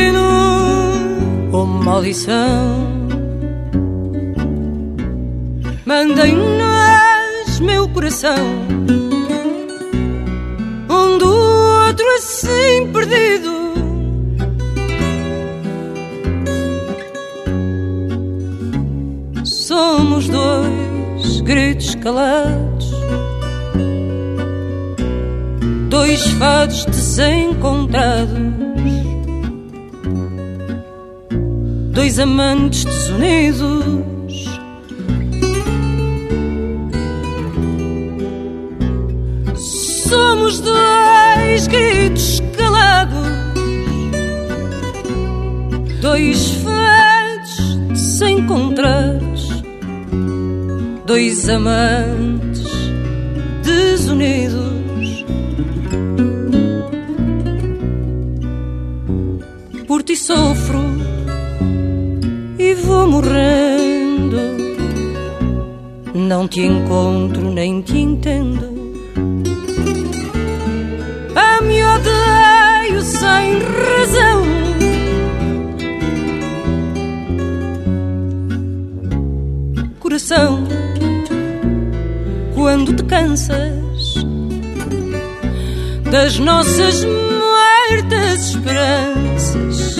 destino ou maldição. Mandem-nos meu coração, um do outro assim perdido. Somos dois gritos calados, dois fados desencontrados, dois amantes desunidos. Somos dois gritos calados, dois fados desencontrados, dois amantes desunidos. Por ti sofro e vou morrendo, não te encontro nem te entendo. Me odeio sem razão. Coração, quando te cansas das nossas muertas esperanças,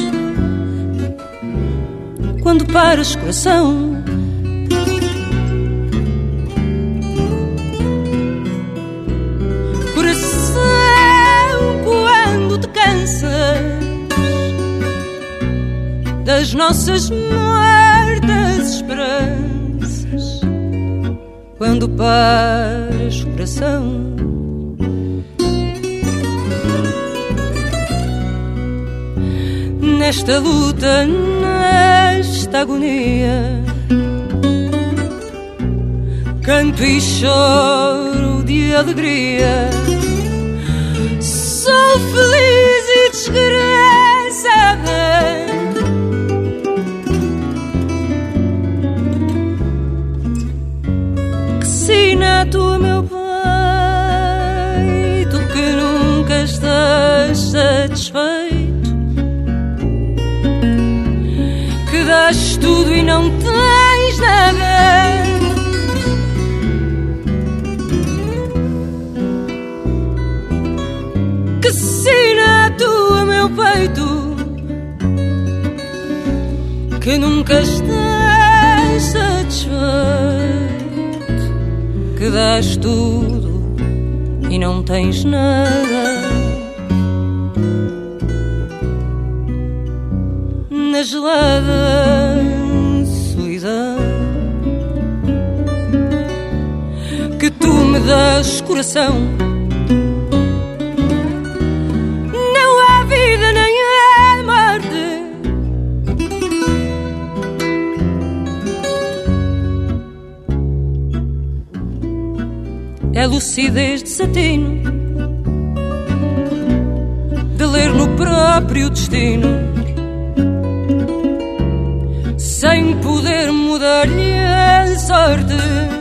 quando paras, coração, das nossas muertas esperanças, quando paras, coração. Nesta luta, nesta agonia, canto e choro de alegria. Sou feliz e desgraçada, que sina-te o meu peito, que nunca estás satisfeito, que dás tudo e não tens nada. Que sina-te o meu peito, que nunca estás satisfeito, que dás tudo e não tens nada. Na gelada solidão que tu me dás, coração, é lucidez de satino, de ler no próprio destino, sem poder mudar-lhe a sorte.